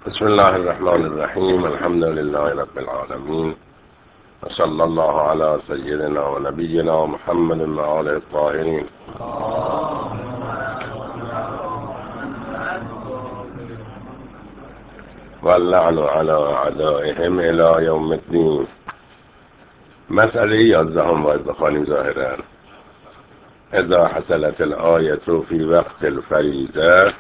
بسم الله الرحمن الرحيم. الحمد لله رب العالمين، وصلى الله على سيدنا ونبينا محمد وآله الطاهرين. واللعن على أعدائهم إلى يوم الدين. مسئله 11 باید بخوانیم ظاهرا. اذا حصلت الآية في وقت الفريضة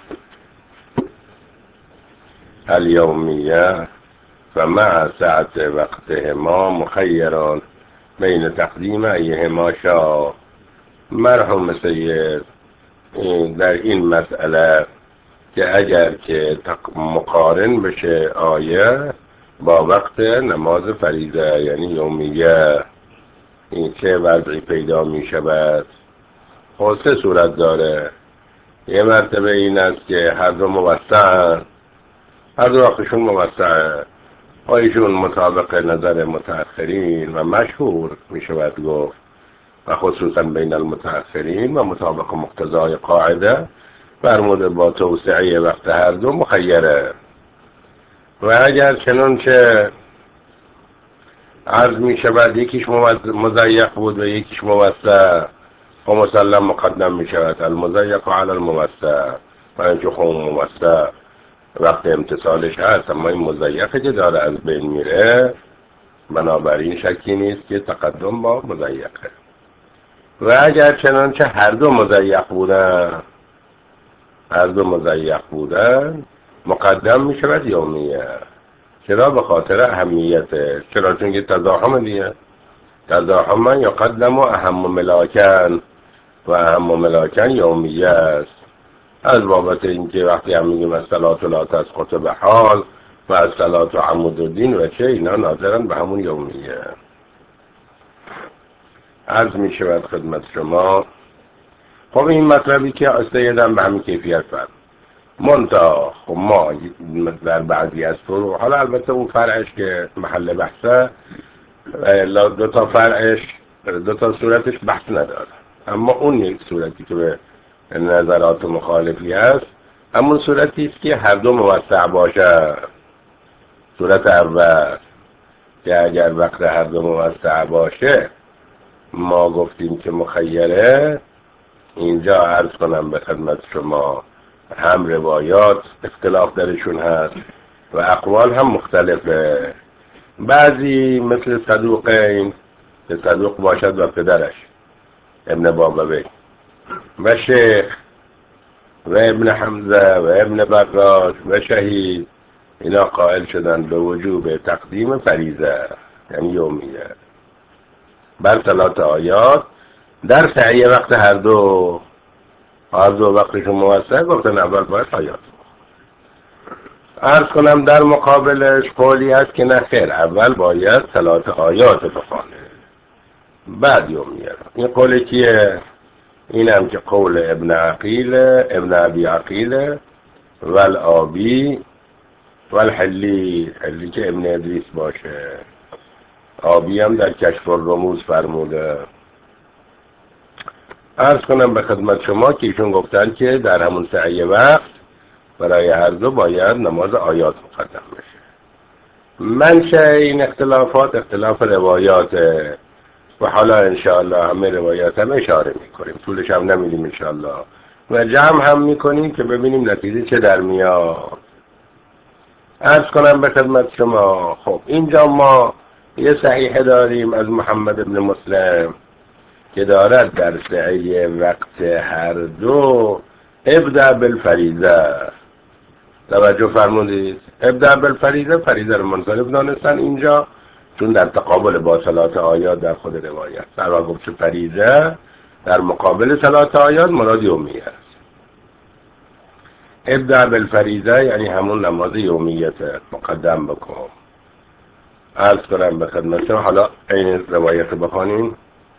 اليومية فمع سعة وقتهما مخيران بين تقدیم ایهما شاء. مرحوم سید در این مسئله که اگر که مقارن بشه آیه با وقت نماز فریضه یعنی یومیه، این چه وضعی پیدا می شود؟ خب 3 صورت داره. یه مرتبه این است که هر دو موسعن، هر دو وقتشون موسعه، ایشون مطابق نظر متأخرین و مشهور می شود گفت و خصوصا بین المتأخرین و مطابق مقتضای قاعده فرموده با توسعه وقت هر دو مخیره. و اگر چنانچه عرض می شود یکیش مضیق بود و یکیش موسع، و مسلم مقدم می شود المضیق علی الموسع، و اینکه خون موسع وقت امتصالش هست، اما این مضیقه که داره از بین میره، بنابراین شکی نیست که تقدم با مضیقه. و اگر چنانچه هر دو مضیق بودن مقدم می شود یومیه. چرا؟ به خاطر اهمیته. چرا؟ چون که تزاحم دیگه، تزاحم یقدم و اهم ملاکن و اهم ملاکن یومیه است. از بابت اینکه وقتی هم میگیم الصلاة لا تسقط به حال و الصلاة عمود الدین و چه، اینا ناظرن به همون یومیه. عرض می شود خدمت شما. خب این مطلبی که سیدم به همین کیفیت فرد منتها خب ما در بعضی از فروع، حالا البته اون فرعش که محل بحثه، دو تا صورتش بحث نداره، اما اون یک صورتی که به نظرات مخالفی هست همون صورتی است که هر دو موسع باشه. صورت اول که اگر وقت هر دو موسع باشه ما گفتیم که مخیره. اینجا عرض کنم به خدمت شما هم روایات اختلاف درشون هست و اقوال هم مختلفه. بعضی مثل صدوقین که صدوق باشد و پدرش ابن بابوی و شیخ و ابن حمزه و ابن براش و شهید، اینا قائل شدن به وجوب تقدیم فریضه یعنی یومیه بر صلات آیات در سعی وقت هر دو وقتشون موسع، گفتن اول باید آیات. عرض کنم در مقابلش قولی هست که نه خیر، اول باید صلات آیات بخوانه بعد یومیه. این قولی کیه؟ این هم که قول ابن ابی عقیل و الآبی و الحلی که ابن ادریس باشه. آبی هم در کشف الرموز فرموده. عرض کنم به خدمت شما که ایشون گفتن که در همون سعی وقت برای هر دو باید نماز آیات مقدم بشه. منشأ این اختلافات اختلاف روایاته و حالا انشاءالله همه روایات هم اشاره میکنیم، طولش هم نمیدیم انشاءالله و جمع هم میکنیم که ببینیم نتیجه چه در میاد. عرض کنم به خدمت شما خب اینجا ما یه صحیحه داریم از محمد ابن مسلم که دارد در سعی وقت هر دو ابدأ بالفریضه. توجه فرمودید، ابدأ بالفریضه، فریضه رو منصرف دانستن اینجا چون در تقابل با صلات آیات در خود روایت در واقع گفت فریضه در مقابل صلات آیات مراد یومیه است. ابدأ بالفریضه یعنی همون نماز یومیت مقدم بکن. عرض کنم به خدمت شما حالا این روایت بخوانیم.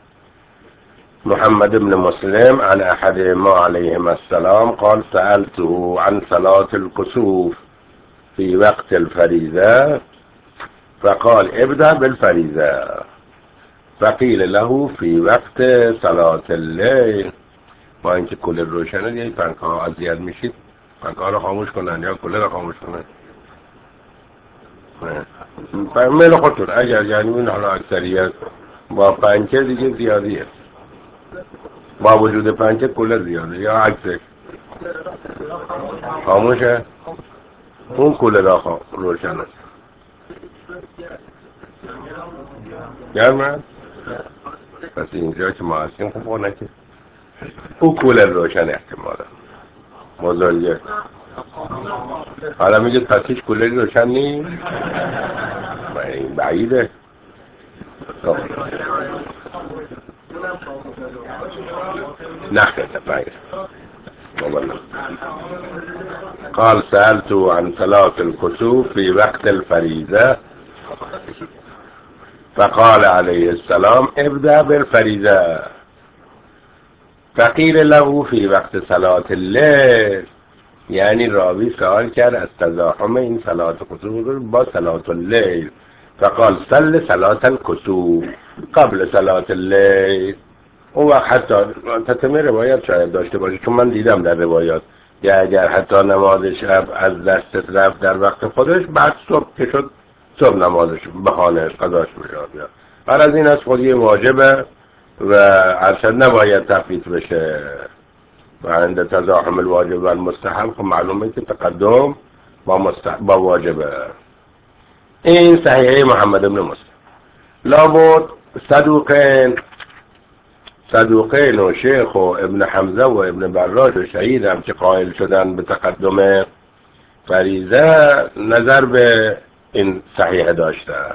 محمد بن مسلم عن احد ما عليهم السلام قال سألته عن صلاة الكسوف في وقت الفريضة فقال ابدأ بالفريضة فقيل له في وقت صلاة الليل. با اینکه کل روشنه دیگه پنکه ها اذیت میشید، پنکه ها رو خاموش کنن یا کل رو خاموش کنن. میل خودتون اگر یعنی این حالا اکثریت با پنکه دیگه زیادیه، با وجود پنکه کولر زیاده یا عکسش خاموشه، اون کولر آخا روشنه گرمه. پس اینجا که ما هستیم خوب نکه اون کولر روشن احتمالا بزرگه. حالا میگه پس هیچ کولری روشن نیست، این بعیده. نخیده بعید. قال سألت عن صلاة الكسوف في وقت الفريضة فقال عليه السلام ابدأ بالفريضة فقيل له في وقت صلاة الليل، یعنی راوی سوال کرد از تزاحم این صلاة الكسوف با صلاة الليل فقال صل صلاة الكسوف قبل صلاة الليل. اون وقت حتی تتمه روایت شاید داشته باشه چون من دیدم در روایات یا اگر حتی نماز شب از دستت رفت در وقت خودش بعد صبح که شد صبح نمازش بهانهش قضاش میشه. هر از این از خودی واجبه و ارشد نباید تفریط بشه و عند تزاحم الواجب و المستحب خب معلومه که تقدم با واجبه. این صحیحه محمد ابن مسلم. لابد صدوقین و شیخ و ابن حمزه و ابن براج و شهید هم که قائل شدن به تقدم فریضه نظر به این صحیحه داشتن.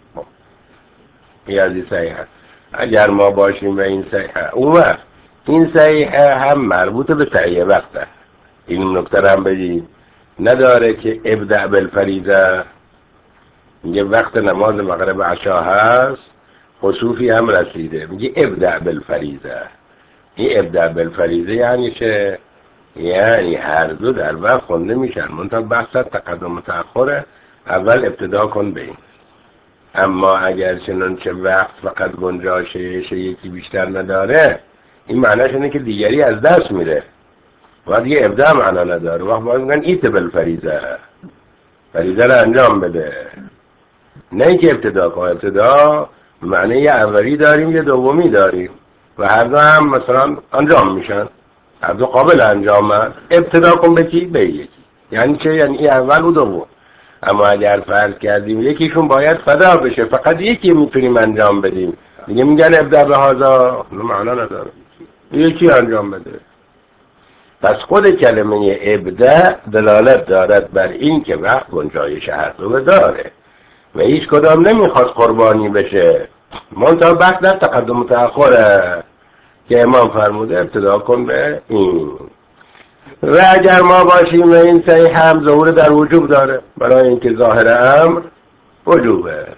این صحیحه اگر ما باشیم و این صحیحه اون وقت این صحیحه هم مربوط به صحیحه وقته. این نکته هم بگید نداره که ابدأ بالفریضه میگه وقت نماز مغرب عشا هست خسوفی هم رسیده میگه ابدأ بالفریضه. این ابدأ بالفریضه یعنی چه؟ یعنی هر دو در وقت خونده میشن منتها بحث تقدم و تأخره اول ابتدا کن به این. اما اگر چنانچه وقت فقط گنجایش یکی بیشتر نداره این معنیش اینه که دیگری از دست میره و دیگه ابداع معنا نداره. وقت باید میگن ایت بالفریضه فریضه رو انجام بده نه اینکه ابتدا کن. ابتدا معنی یه اولی داریم یه دومی داریم و هر دو هم مثلا انجام میشن، هر دو قابل انجام هست. ابتدا کن به کی؟ به یکی. یعنی چه؟ یعنی این اول و دوم. اما اگر فرض کردیم یکیشون باید فدا بشه فقط یکی میتونیم انجام بدیم دیگه میگن ابدأ به هذا معنا نداره یکی انجام بده. پس خود کلمه ابدأ دلالت دارد بر این که وقت گنجایش هر دو داره و هیچ کدام نمیخواد قربانی بشه. منتها بحث در تقدم و تأخره که امام فرموده ابتدا کن به این. و اگر ما باشیم و این صحیح هم ظهور در وجوب داره برای اینکه ظاهر امر وجوبه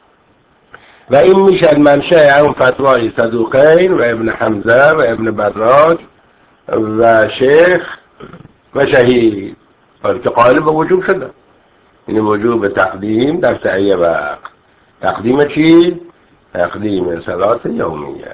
و این میشد منشأ اون فتوای صدوقین و ابن حمزه و ابن براج و شیخ و شهید که قائل به وجوب شده. این وجوب تقدیم در صحیح وقت. تقدیم چی؟ تقدیم صلات یومیه.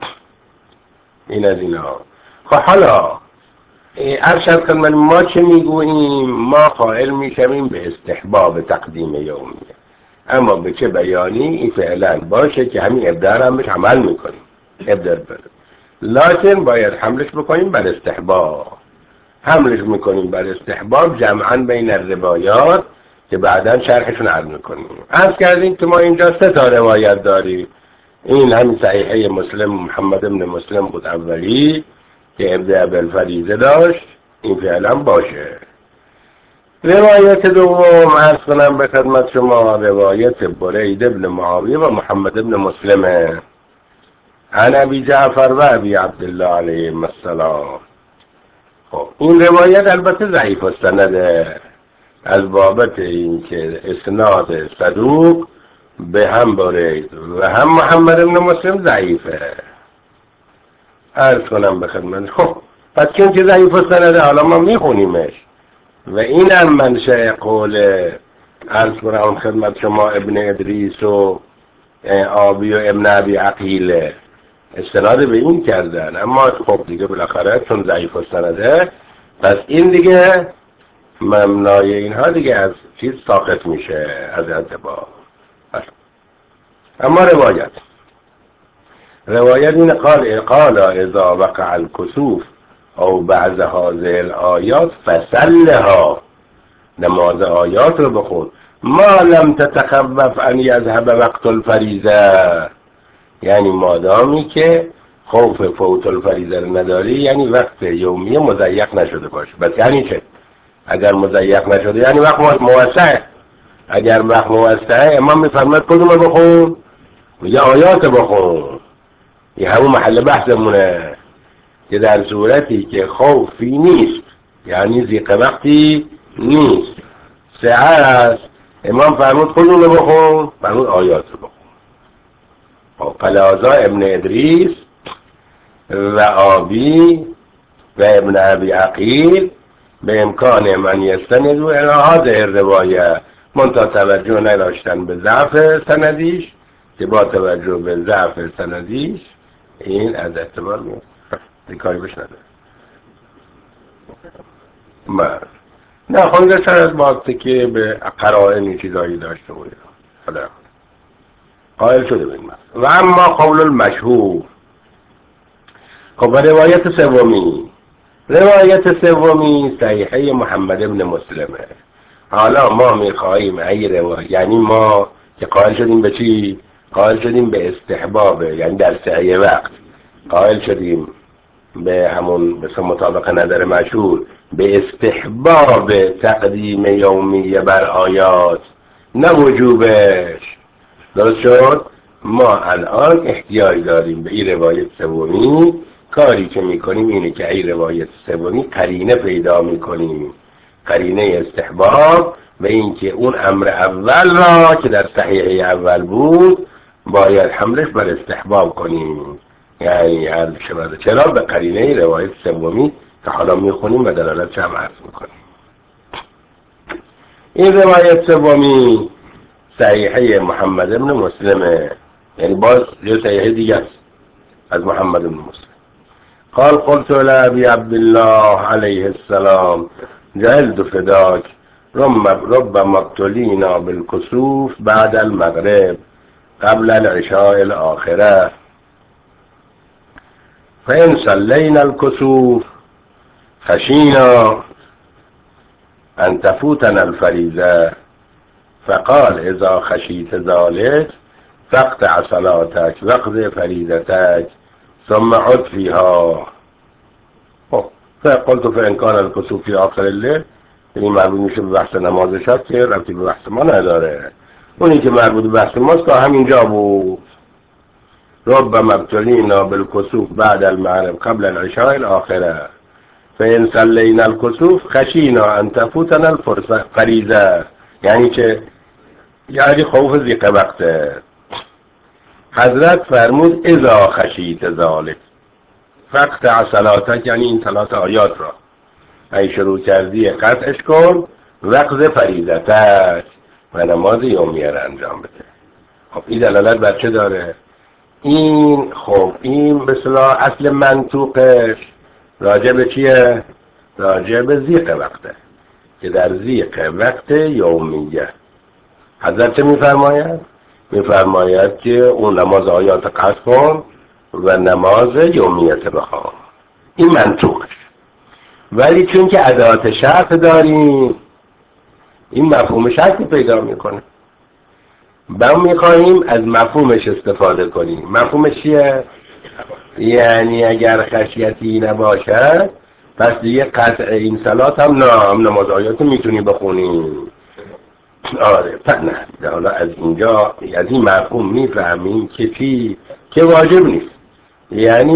این از اینا. خب حالا ارشد خدمت ما چه میگوییم؟ ما قائل میشویم به استحباب تقدیم یومیه اما به چه بیانی؟ این فعلا باشه که همین ابداع هم بهش عمل میکنیم ابداع بده لکن باید حملش بکنیم بر استحباب. حملش میکنیم بر استحباب جمعا بین الروایات که بعدا شرحشون عرض میکنیم. عرض کردیم که ما اینجا 3 تا روایت داریم. این همین صحیحه مسلم محمد ابن مسلم بود اولی که ابداع بالفریضه داشت این فعلا باشه. روایت دوم عرض کنم به خدمت شما روایت برید ابن معاویه و محمد ابن مسلمه عن ابی جعفر و ابی عبدالله علیهم السلام. خب این روایت البته ضعیف السنده از بابت اینکه اسناد صدوق به هم برید و هم محمد ابن مسلم ضعیفه. عرض کنم به خدمت خب پس چون که ضعیف السنده حالا ما میخونیمش و این هم منشأ قول عرض کنم خدمت شما ابن ادریس و آبی و ابن ابی عقیله استناد به این کردن. اما خب دیگه بالاخره چون ضعیف السنده پس این دیگه ممنای اینها دیگه از چیز ساقط میشه از اعتبار. اما روایت این قال اذا وقع الکسوف او بعض هذه الآیات فصلها، نماز آیات رو بخون، ما لم تتخوف ان یذهب وقت الفریضه، یعنی مادامی که خوف فوت الفریضه رو نداری، یعنی وقت یومیه مضیق نشده باشه. بس یعنی چه؟ اگر مضیق نشده یعنی وقت موسعه. اگر وقت موسعه امام میفرماید کدومو بخون؟ میگه آیات بخون. این همون محل بحثمونه که در صورتی که خوفی نیست، یعنی ضیق وقتی نیست، سعه است، امام فرمود کدومو بخون؟ فرمود آیات رو بخون. قلازا ابن ادریس و آبی و ابن ابی عقیل به امکان من یستندو الی هذه الروایه، منتها توجه نداشتن به ضعف سندیش، که با توجه به ضعف سندیش این از اعتبار میاد، کاری بش نداره. نه خواهی داشتن از وقتی که به قرائن چیزایی داشته بودیم قائل شده بودیم. و اما قول المشهور. خب روایت سومی صحیحه محمد ابن مسلمه. حالا ما میخواییم ای روایت، یعنی ما که قائل شدیم به چی؟ قائل شدیم به استحبابه، یعنی در سعی وقت قائل شدیم به همون مثل مطابق نظر مشهور به استحباب تقدیم یومیه بر آیات، نه وجوبش. درست شد؟ ما الان احتیاج داریم به این روایت سومی. کاری که میکنیم اینه که این روایت سومی قرینه پیدا میکنیم، قرینه استحباب، و اینکه اون امر اول را که در صحیحه اول بود باید حملش بر استحباب کنیم، یعنی عرض شود چرا به قرینه روایت سومی که حالا میخونیم و دلالت هم عرض میکنیم. این روایت سومی صحیحه محمد ابن مسلمه، یعنی باز یه صحیحه دیگه است از محمد ابن مسلم. قال قلت لأبي عبد الله عليه السلام جعلت فداك ربما ابتلينا بالكسوف بعد المغرب قبل العشاء الآخرة، فإن صلينا الكسوف خشينا أن تفوتنا الفريضة، فقال إذا خشيت ذلك فاقطع صلاتك واقض فريضتك ثم عد فيها. فقلت فإن كان الكسوف في آخر الليل، این مربوط میشه به بحث نمازش هست که ربطی به بحث ما نداره. اونی که مربوط به بحث ماست تا همینجا بود. ربما ابتلينا بالكسوف بعد المغرب قبل العشاء الآخرة فإن صلينا الكسوف خشينا أن تفوتنا الفريضة، یعنی که یعنی خوف ضیق وقته. حضرت فرمود اذا خشیت ذلك فاقطع صلاتک، یعنی این صلات آیات را ای شروع کردی قطعش کن، وقض فریضتک و نماز یومیه را انجام بده. خب این دلالت بر چه داره؟ این خب این به اصطلاح اصل منطوقش راجع به چیه؟ راجع به ضیق وقته، که در ضیق وقت یومیه حضرت چه میفرماید؟ میفرماید که اون نماز آیات قصد کن و نماز یومیت بخوان. این منطوقش. ولی چون که ادعات شرط داریم این مفهوم شرطی پیدا میکنه، ما میخواییم از مفهومش استفاده کنیم. مفهومش چیه؟ یعنی اگر خشیتی نباشد پس دیگه قطع این صلات هم نماز آیات میتونی بخونی. آره نه، حالا از اینجا از این مفهوم میفهمیم که چی؟ که واجب نیست، یعنی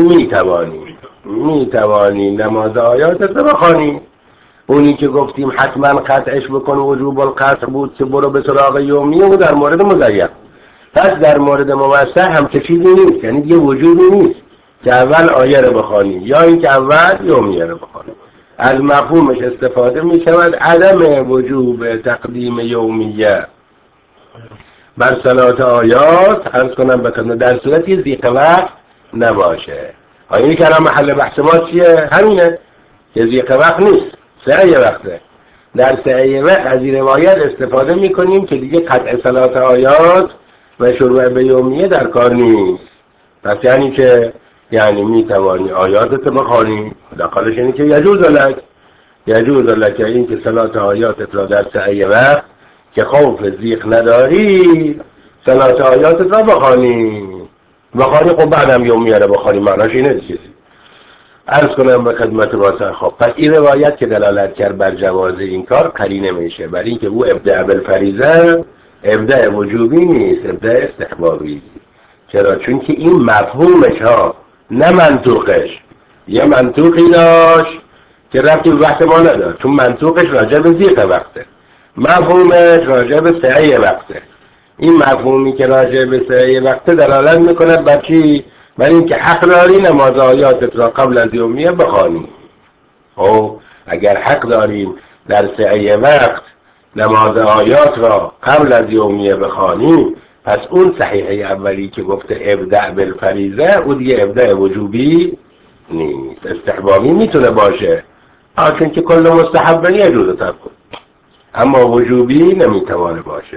میتوانی نماز آیات رو بخوانی. اونی که گفتیم حتما قطعش بکن وجوب القطع بود که برو به سراغ یومی، و در مورد مضیق. پس در مورد موسع هم چه چیزی نیست، یعنی دیگه وجودی نیست که اول آیه رو بخوانی یا این که اول یومیه رو بخوانی. از مفهومش استفاده می شود عدم وجوب تقدیم یومیه بر صلات آیات، عرض کنم بکنم در صورتی ضیق وقت نباشه. اینی که الان محل بحث ما چیه؟ همینه که ضیق وقت نیست، سعی وقته. در سعی وقت از این روایت استفاده می کنیم که دیگه قطع صلات آیات و شروع به یومیه در کار نیست. پس یعنی که یعنی میتوانی آیاتت بخوانی، داخلش اینه که یجوز لک این که صلات آیاتت را در سعی وقت که خوف زیغ نداری صلات آیاتت را بخوانی. خب بعدم یومیه را بخوانی، معناش اینه دیگه. عرض کنم به خدمت واسه. خب پس این روایت که دلالت کرد بر جواز این کار قرینه میشه بر این که او ابداع بالفریضه ابداع وجوبی نیست، ابداع استحبابی. چرا؟ چون که این مفهومش ها نه منطوقش یه منطوقی داشت که ربطی به بحث ما نداره، چون منطوقش راجع به ضیق وقته، مفهومش راجع به سعی وقته. این مفهومی که راجع به سعی وقته دلالت میکنه بر چی؟ بر این که حق داری نماز آیاتت را قبل از یومیه بخوانی. خب اگر حق داریم در سعی وقت نماز آیات را قبل از یومیه بخوانیم، پس اون صحیحه اولی که گفته ابداع بالفریضه او دیگه ابداع وجوبی نیست، استحبابی میتونه باشه، چون که کل مستحب یجوز ترک، اما وجوبی نمیتوانه باشه.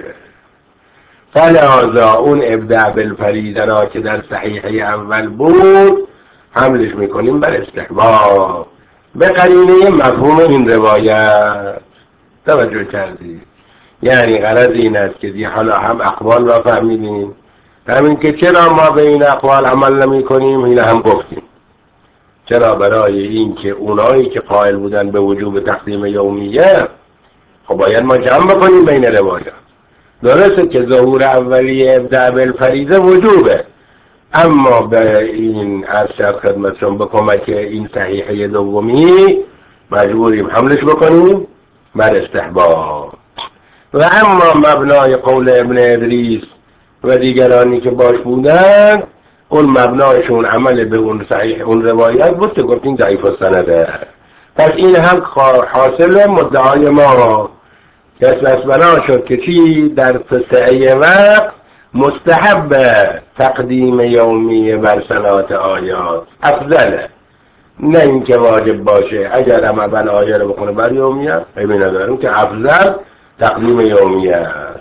فلذا اون ابداع بالفریضه را که در صحیحه اول بود حملش میکنیم بر استحباب به قرینه مفهوم این روایت. توجه کردید؟ یعنی غرض این است که حالا هم اقوال را فهمیدیم، همین که چرا ما به این اقوال عمل نمی کنیم این هم گفتیم. چرا؟ برای این که اونایی که قائل بودن به وجوب تقدیم یومیه خب باید ما جمع بکنیم بین روایات. درسته که ظهور اولی ابداع بالفریضه وجوبه، اما به این ارشد خدمتشون به کمک این صحیحه دومی مجبوریم حملش بکنیم بر استحباب. و اما مبنای قول ابن ادریس و دیگرانی که باش بودن، اون مبنایشون عمل به اون صحیح اون روایت بود که گفتیم ضعیف السنده. پس این هم حاصل مدعای ما که بنا شد که چی در سعی وقت مستحب تقدیم یومی بر صلات آیات افضله، نه اینکه واجب باشه. اگر هم اول آیه رو بخونه بر یومیه ببین نداریم که افضل تقدیم یومیه است.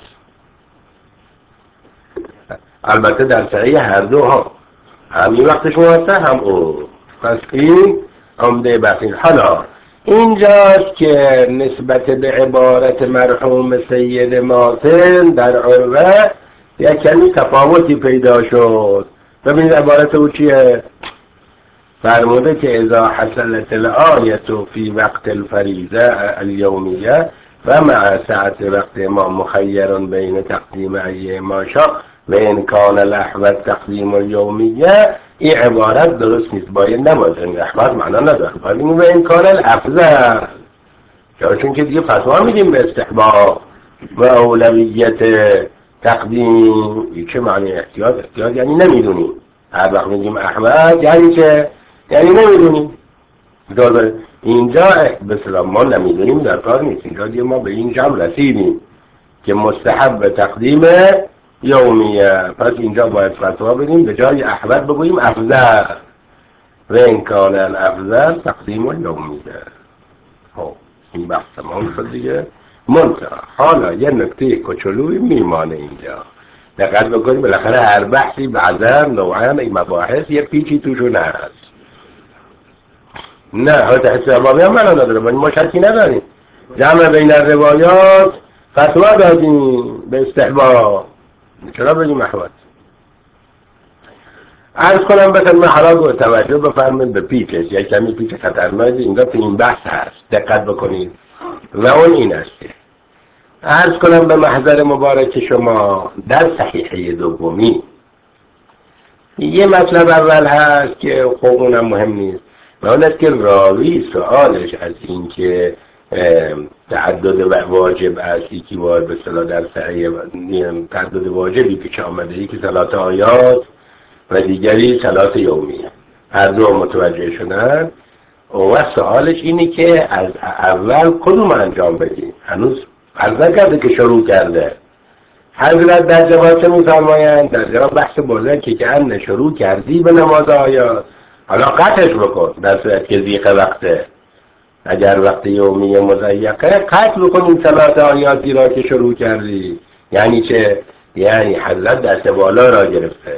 البته در سعی هر دو ها، هم این وقتش موثر هم اون. پس این عمده بحثین. حالا اینجاست که نسبت به عبارت مرحوم سید ماتن در عروه یک کمی تفاوتی پیدا شد. ببینید عبارت او چیه؟ فرموده که اذا حصلت الآیه فی وقت الفریضه الیومیه و مع سعت وقت ما مخیر بین تقدیم ای ما شاء و امکان الاحوط تقدیم الیومیه. این عبارت درست نیست، باید نباشه، این احوط معنا نداره، باید این به امکان الافضل، چون که دیگه فتوا میدیم به استحباب و اولویت تقدیم. این چه معنی احتیاط یعنی نمیدونیم. هر وقت میگیم احوط یعنی چه؟ یعنی نمیدونیم. اینجا به سلام ما نمیدونیم در کار نیست، اینجا دیگه ما به این جمع رسیدیم که مستحب تقدیم یومیه. پس اینجا باید فتوا بدیم به جای احوط بگوییم افضل و امکان الافضل تقدیم یومیه. خب این بحث تمام شد دیگه. منتها حالا یه نکته کوچولویی میمانه اینجا، دقت بکنیم. بالاخره هر بحثی بعضا نوعا این مباحث یه پیچی توشون هست. نه حالت استحبابی هم معنا نداره، ما شکی نداریم. جمع بین روایات فتوا دادیم به استحباب، چرا بگیم احوط؟ عرض کنم بخیر محراق و توجه بفرمایید به پیچش، یک کمی پیچ خطرناکی اینجا تو این بحث هست، دقت بکنید. و اون این است که عرض کنم به محضر مبارک شما در صحیحه دومی یه مطلب اول هست که خب اونم مهم نیست، و اون است که راوی سوالش از این که تعدد واجب است، یکی وارد به صلاح در سعی تعدد واجبی پیش آمده، یکی صلات آیات و دیگری صلات یومیه، هر دو متوجه شدن. و سوالش اینه که از اول کدوم انجام بدیم. هنوز عرض نکرده که شروع کرده. حضرت در جواب چه می‌فرمایند؟ در جواب بحث بزرگی که ان شروع کردی به نماز آیات، حالا قطعش بکن در صورت که ضیق وقته. اگر وقت یومیه مضیقه قطع بکن این صلات آیاتی را که شروع کردی. یعنی چه؟ یعنی حضرت دست بالا را گرفته،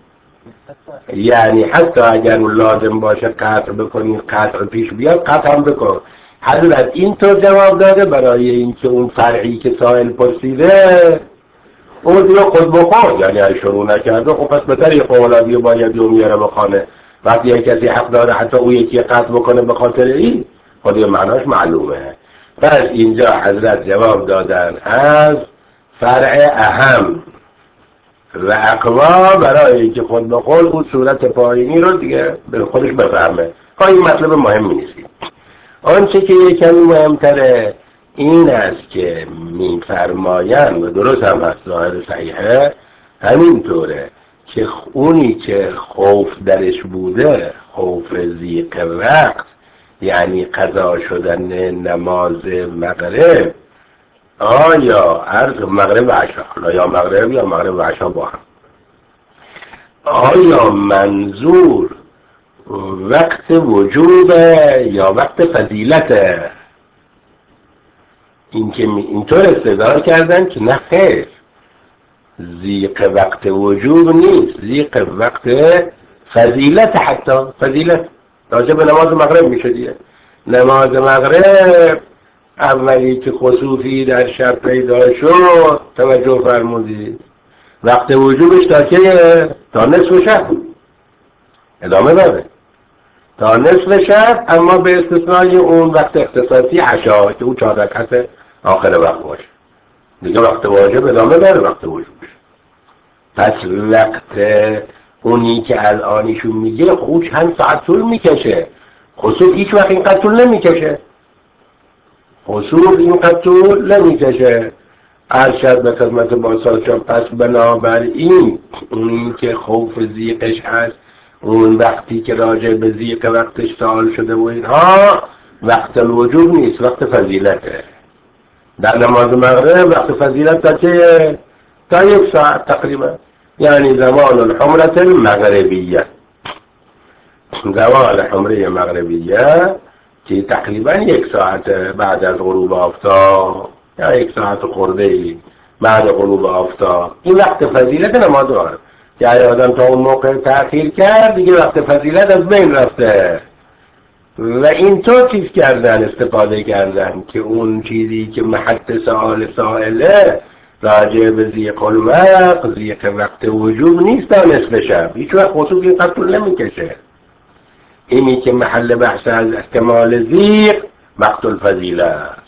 یعنی حتی اگر لازم باشه قطع بکنید قطع پیش بیاد قطع هم بکن. حضرت اینطور جواب داده برای اینکه اون فرعی که سائل پرسیده اون دیگه خود بخور، یعنی اگه شروع نکرده خب پس به طریق اولادی باید یوم میاره بخانه. وقتی یک کسی حق داره حتی اون یکی قطع بکنه به خاطر این خود معناش معلومه. پس اینجا حضرت جواب دادن از فرع اهم و اقوا برای اینکه خود به خود اون صورت پایینی رو دیگه به خودش بفهمه. این مطلب مهمی نیست. آنچه که یکمی مهمتره این است که میفرمایند و درست هم هست، ظاهر صحیحه همینطوره که اونی که خوف درش بوده، خوف ضیق وقت، یعنی قضا شدن نماز مغرب، آیا عرض مغرب و عشا، یا مغرب یا مغرب و عشا با هم، آیا منظور وقت وجوب یا وقت فضیلت؟ اینطور استدلال کردن که نه خیر، ضیق وقت وجوب نیست، ضیق وقت فضیلت. حتی فضیلت راجع به نماز مغرب میشه دیگه. نماز مغرب اولی که خسوفی در شب پیدا شد، توجه فرمودید، وقت وجوبش تا که تا نصف شب ادامه داره، تا نصف شب، اما به استثنای اون وقت اختصاصی عشا که اون 4 رکعت آخر وقت باشه دیگه، وقت واجب ادامه داره وقت وجوبش. پس وقت اونی که الانیشون میگه خوش چند ساعت طول میکشه، خصوص هیچ وقت اینقدر طول نمیکشه، خصوص اینقدر طول نمیکشه. ارشد به خدمت بازسازشان. پس بنابراین اونی که خوف ضیقش هست، اون وقتی که راجع به ضیق وقتش سوال شده و اینها، وقت الوجوب نیست، وقت فضیلته. در نماز مغرب وقت فضیلت تا 1 ساعت تقریبا، یعنی زمان الحمرة المغربیه، زمان حمره مغربیه که تقریبا 1 ساعت بعد از غروب آفتاب یا 1 ساعت خورده بعد غروب آفتاب، این وقت فضیلت نماز مغرب. که آدم تا اون موقع تأخیر کرد دیگه وقت فضیلت از بین رفته. و اینطور چیز کردن، استفاده کردن که اون چیزی که محط سؤال سائله راجع به ضیق الوقت، ضیق وقت وجوب نیست تا نصف شب، هیچ وقت خصوص این قد طول نمیکشه. اینی که محل بحث از کمال ضیق وقت الفضیله است.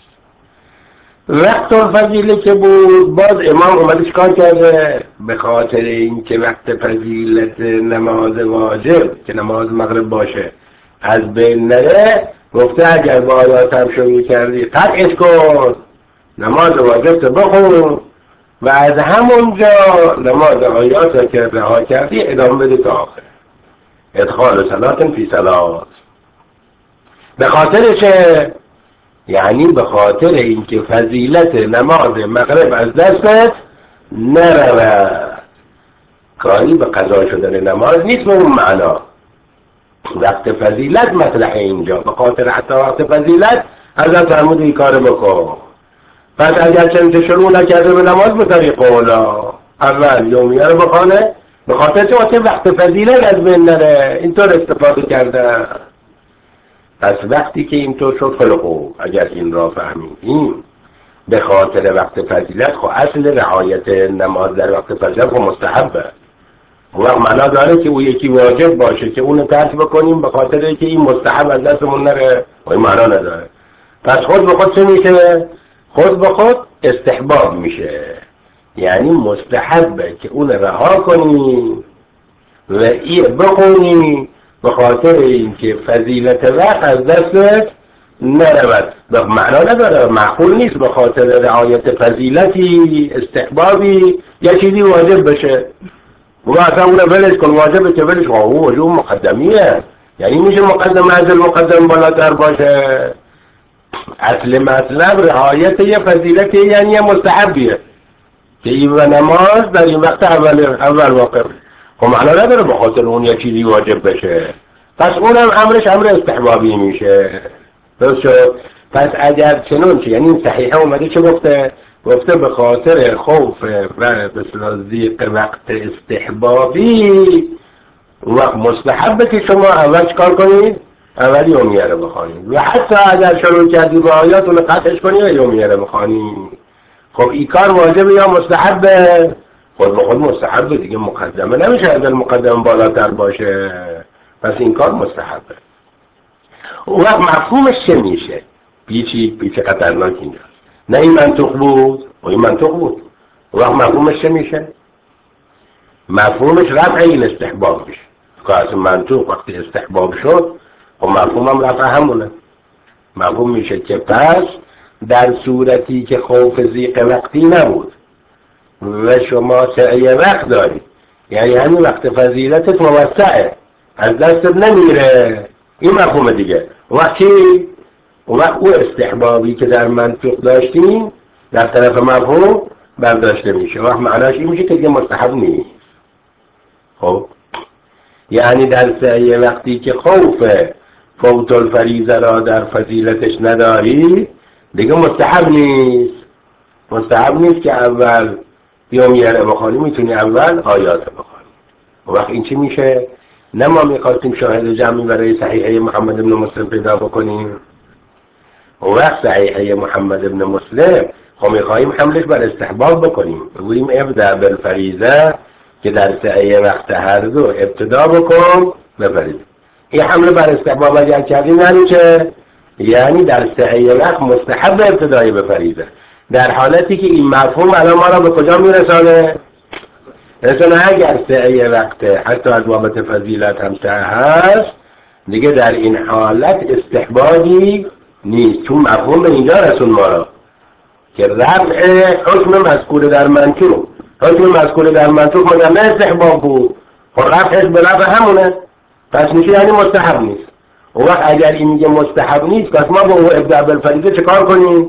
وقت الفضیله که بود، باز امام اومده چیکار کرده؟ به خاطر اینکه وقت فضیلت نماز واجب که نماز مغرب باشه از بین نره، گفته اگر با آیات هم شروع کردی قطعش کن، نماز واجب بخون و از همونجا نماز آیات که رها کردی ادامه بده تا آخر. ادخال صلات فی صلات. به خاطرشه، یعنی به خاطر اینکه فضیلت نماز مغرب از دستت نرود. کاری به قضا شدن نماز نیست به اون معنا، وقت فضیلت مطرحه اینجا، به خاطر حتی وقت فضیلت ازت فرمود این کار بکن. پس اگر چند شروع نکرده به نماز به طریق اولا اول یومیه رو بخانه، به خاطر چه وقت فضیلت از بین نره، اینطور استفاده کرده. پس وقتی که اینطور شد خیلی خوب، اگر این را فهمیدیم به خاطر وقت فضیلت، خب اصل رعایت نماز در وقت فضیلت خب مستحبه. وقت معنا داره که او یکی واجب باشه که اونو ترک بکنیم به خاطر که این مستحب از دستمون نره، این معنا نداره. پس خود به خود چه میشه؟ خود به خود استحباب میشه، یعنی مستحبه که اون رها کنی و این بخونی به خاطر اینکه فضیلت وقت از دستت نرود. به معنا نداره، معقول نیست به خاطر رعایت فضیلتی استحبابی یا چیزی واجب بشه و اصلا اون ولش کن، واجبه که ولش کن، اون وجوب مقدمیه، یعنی میشه مقدم از المقدم بالاتر باشه. اصل مطلب رعایت یه فضیلتی، یعنی یه مستحبیه که این و نماز در این وقت اول واقع، خب معنا نداره به خاطر اون یه چیزی واجب بشه، پس اونم امرش امر استحبابی میشه. درست شد؟ پس اگر چنون چه، یعنی صحیحه اومده چه گفته؟ گفته به خاطر خوف و به ضیق وقت استحبابی، اون وقت مستحبه که شما اول چکار کنید؟ اول یومیه رو بخوانید و حتی اگر شروع کردید به آیاتون قطعش کنید و یومیه رو بخوانید. خب این کار واجبه یا مستحبه؟ خود به خود مستحبه دیگه، مقدمه نمیشه از المقدمه بالاتر باشه، پس این کار مستحبه. اون وقت مفهومش چه میشه؟ پیچ خطرناک اینجاست. نه این منطق بود و این منطق بود. اون وقت مفهومش چه میشه؟ مفهومش رفع این استحباب میشه. که از منطق وقتی استحباب شد و مفهومم رفع همونه. مفهوم میشه که پس در صورتی که خوف ضیق وقتی نبود و شما سعی وقت دارید، یعنی همین وقت فضیلتت موسعه، از دستت نمیره، این مفهوم دیگه. وقتی او استحبابی که در منطق داشتیم در طرف مفهوم برداشته میشه، وقت معناش این میشه که دیگه مستحب نیست. خب یعنی در سعی وقتی که خوف فوت الفریضه را در فضیلتش نداری دیگه مستحب نیست. مستحب نیست که اول یومیه رو بخوانی، میتونی اول آیات رو بخوانی. وقت این چی میشه؟ نه ما میخواستیم شاهد جمعی برای صحیحه محمد بن مسلم پیدا بکنیم. وقت صحیحه محمد بن مسلم خب میخواییم حملش بر استحباب بکنیم، بگوییم ابدأ بالفریضه که در سعی وقت هر دو ابتدا بکن به فریضه. این حمله بر استحباب اگر کردیم یعنی چه؟ یعنی در سعی وقت مستحب ابتدایی به فریضه، در حالتی که این مفهوم الان ما را به کجا میرسانه؟ رسانه اگر سعی وقت حتی از بابت فضیلت هم هست دیگه در این حالت استحبابی نیست، چون مفهوم به اینجا رسون ما را که رفع حکم مذکور در منطق، حکم مذکور در منطق مگر نه استحباب بود، خب رفعش به رفع همونه، پس میشه یعنی مستحب نیست. اون وقت اگر این میگه مستحب نیست پس ما با اون ابداع بالفریضه چه کار کنیم؟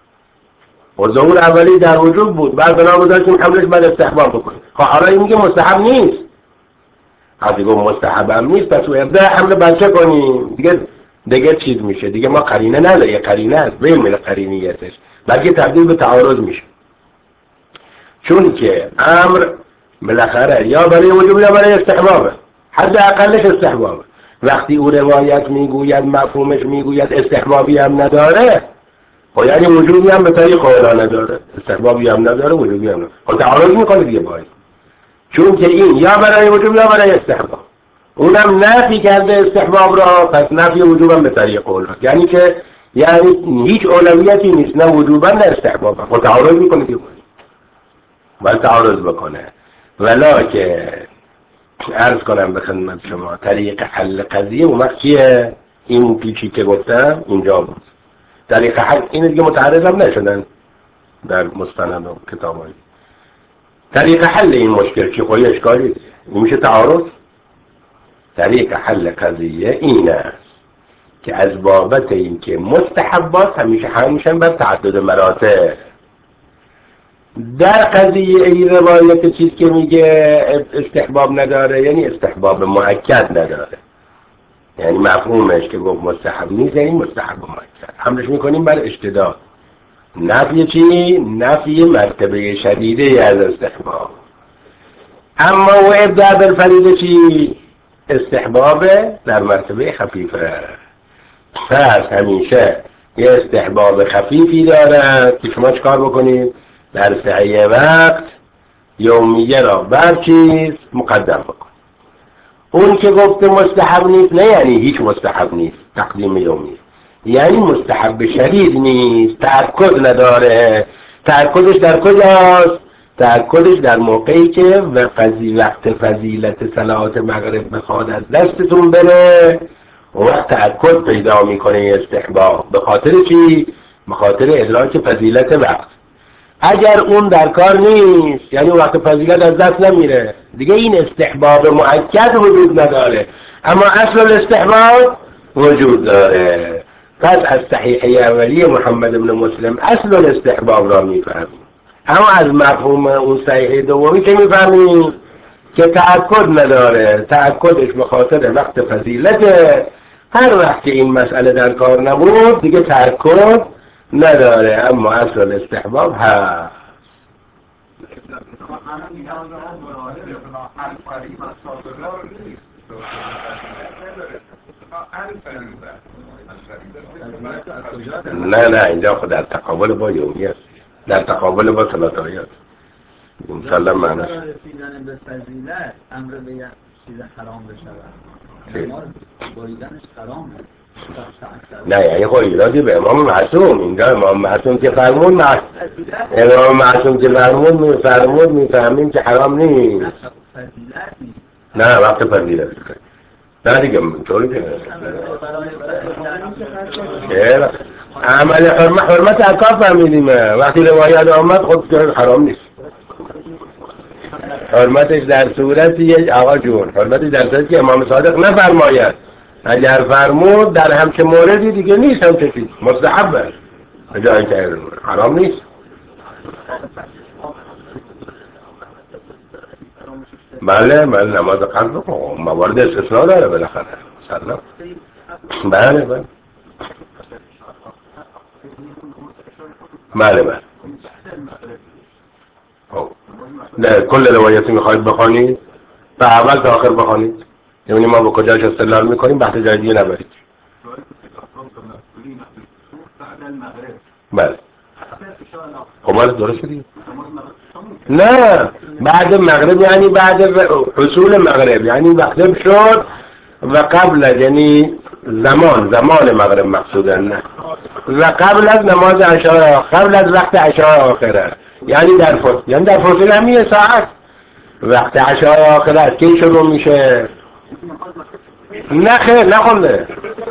و ظهور اولی در وجود بود، بعد بنا گذاشتیم حملش بعد استحباب بکنیم. خب حالا این میگه مستحب نیست، وقتی گفت مستحب هم نیست پس و ابداع حمله بعد چه کنیم؟ دیگه چیز میشه، دیگه ما قرینه نداره، قرینه است به علم قرینیتش، بلکه تبدیل به تعارض میشه، چون که امر بالاخره یا برای وجوب یا برای استحبابه، حد اقلش استحبابه. وقتی او روایت میگوید مفهومش میگوید استحبابی هم نداره، خب یعنی وجوبی هم به طریق قولا نداره، استحبابی هم نداره، وجوبی هم نداره، خب تعارض میکنه دیگه باید، چون که این یا برای وجوب یا برای استحباب، اونم نفی کرده استحباب را، پس نفی وجوب هم به طریق قولا، یعنی که یعنی هیچ اولویتی نیست، نه وجوبا نه استحبابا، خب تعارض میکنه دیگه باید تعارض بکنه. ولی که عرض کنم به خدمت شما طریق حل قضیه اون وقت چیه؟ این پیچی که گفتم اینجا بود. طریق حل این دیگه متعرض هم نشدن در مستند و کتابایی. طریق حل این مشکل چی؟ خواهی اشکالی این میشه تعارض. طریق حل قضیه این است که از بابت این که مستحبات همیشه همشن بر تعدد مراتب. در قضیه این روایت چیز که میگه استحباب نداره یعنی استحباب مؤکد نداره، یعنی مفهومش که گفت مستحب نیست یعنی مستحب مؤکد، حملش میکنیم بر اشتداد. نفی چی؟ نفی مرتبه شدیده از استحباب. اما و ابداع بالفریضه چی؟ استحباب در مرتبه خفیفه. پس همیشه یه استحباب خفیفی داره که شما چکار بکنید؟ در سعی وقت یومیه را بر چیز مقدم بکن. اون که گفته مستحب نیست نه یعنی هیچ مستحب نیست تقدیم یومیه، یعنی مستحب شدید نیست، تأکد نداره. تأکدش در کجاست؟ تأکدش در موقعی که وقت فضیلت صلات مغرب بخواد از دستتون بره، وقت تأکد پیدا میکنه استحباب. به خاطر چی؟ به خاطر ادراک فضیلت وقت. اگر اون در کار نیست یعنی وقت فضیلت از دست نمیره دیگه، این استحباب مؤکد وجود نداره، اما اصل الاستحباب وجود داره. پس از صحیحه اولی محمد بن مسلم اصل الاستحباب را میفهمیم، اما از مفهوم اون صحیحه دومی که میفهمیم که تأکد نداره، تأکدش به خاطر وقت فضیلته. هر وقت که این مسئله در کار نبود دیگه تأکد نداره، اما اصل استحباب هست. نه اینجا خود در تقابل با یومی است، در تقابل با صلاتایی است. مسلم معنیش رسیدن به فضیلت امر به یک چیز حرام بشود، بریدنش حرامه. نه یعنی خب ایرادی به امام معصوم، اینجا امام معصوم که فرمود امام معصوم که فرمود میفهمیم که حرام نیست. نه وقت فضیلت نه دیگه طوری که عمل حرمت اکاف فهمیدیم. وقتی روایت آمد خود حرام نیست. حرمتش در صورتی آقا جون، حرمتش در صورتی که امام صادق نفرماید. اگر فرمود در همچه موردی دیگه نیست، همچه چیز مستحبه، جایی که حرام نیست. بله نماز قلب بخون، موارد استثناء داره بالاخره. سلام. بله نه کل روایتی میخواید بخونید تا اول تا آخر بخونید، یعنی ما با کجاش استدلال میکنیم، بحث جای دیگه نبرید. بله خب حالا درست شدید؟ نه بعد مغرب یعنی بعد حصول مغرب، یعنی مغرب شد و قبل، یعنی زمان مغرب مقصوده، نه و قبل از نماز عشاء، قبل از وقت عشاء آخره، یعنی در فاصله هم یه ساعت وقت عشاء آخره است که شروع میشه. نه خیر نخونده،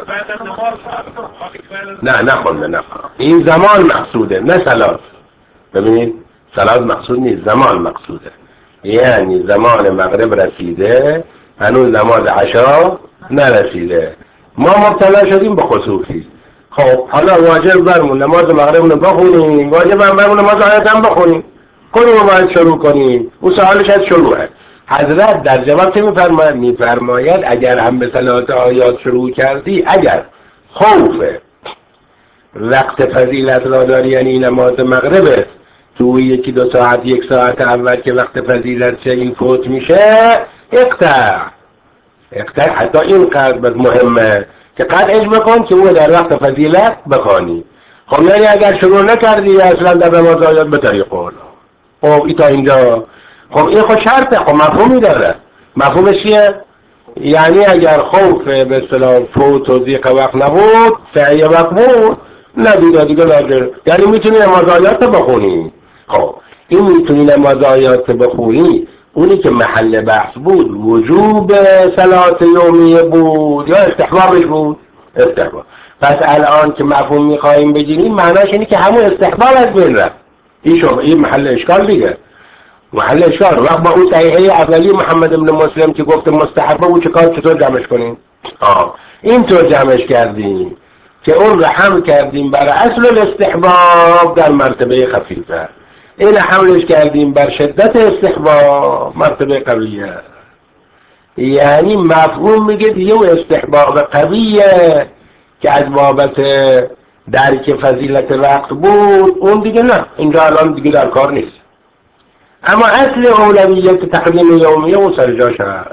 نه این زمان مقصوده نه صلات. ببینید صلات مقصود نیست، زمان مقصوده، یعنی زمان مغرب رسیده هنوز نماز عشاء نرسیده، ما مبتلا شدیم به خسوفی. خب حالا واجب برمون نماز مغرب رو بخونیم، واجب برمون نماز آیت هم بخونیم، کنیم رو باید شروع کنیم. او سوالش از شروعه. حضرت در جواب چه میفرماید اگر هم به صلات آیات شروع کردی، اگر خوف وقت فضیلت را داری، یعنی نماز مغرب تو یکی دو ساعت، یک ساعت اول که وقت فضیلت این فوت میشه، اقطع حتی این قدر مهمه که قطعش بکن که او در وقت فضیلت بخوانی. خب یعنی اگر شروع نکردی اصلا در نماز آیات به طریقون. خب این تا اینجا، خب این خود شرطه، خب مفهومی داره. مفهومش چیه؟ یعنی اگر خوف به اصطلاح فوت و ضیق وقت نبود، سعی وقت بود، نه دیگه لازم، یعنی میتونی نماز آیات بخونی. خب این میتونی نماز آیات بخونی، اونی که محل بحث بود وجوب صلات یومیه بود یا استحبابش بود؟ استحباب. پس الان که مفهوم میخواییم بگیریم معناش اینه که همون استحباب از بین رفت. این محل اشکال دیگه، محل اشکال. وقت با اون صحیحه اولی محمد ابن مسلم که گفت مستحبه بود چطور جمعش کنیم؟ اینطور جمعش کردیم که اون رو حمل کردیم بر اصل الاستحباب در مرتبه خفیفه، این حملش کردیم بر شدت استحباب مرتبه قویه. یعنی مفهوم میگه دیگه اون استحباب قویه که از بابت درک فضیلت وقت بود، اون دیگه نه، اینجا الان دیگه در کار نیست. اما اصل اولویت تقدیم یومیه اون سر جاش هست.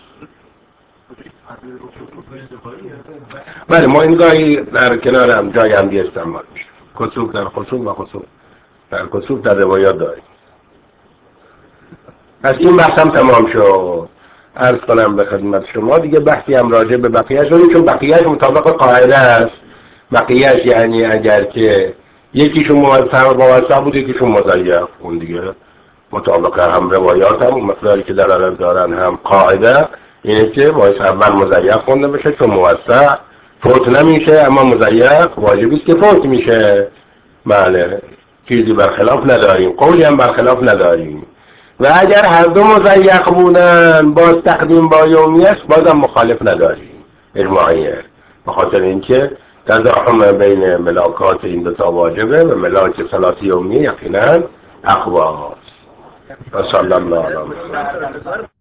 بله ما این گاهی در کنار هم جای هم دیگه استعمال میشه، کسوف در خصوف و خصوف در کسوف در روایات داریم. پس این بحث هم تمام شد. عرض کنم به خدمت شما دیگه بحثی هم راجع به بقیهش چون بقیهش مطابق قاعده است. بقیهش یعنی اگر که یکیشون موثق بود یکیشون مضیق، اون دیگه مطابق هم روایات هم مقداری که دلالت دارن هم قاعده اینه که باید اول مضیق خونده بشه چون موثق فوت نمیشه، اما مضیق واجبی است که فوت میشه. بله چیزی برخلاف نداریم، قولی هم برخلاف نداریم. و اگر هر دو مضیق بودن باز تقدیم با یومی است، بازم مخالف نداریم، اجماعیه، به خاطر اینکه تزاحم بین ملاکات این دو تا واجبه و ملاک صلات یومی یقینا اقواست. و صلی الله علیه و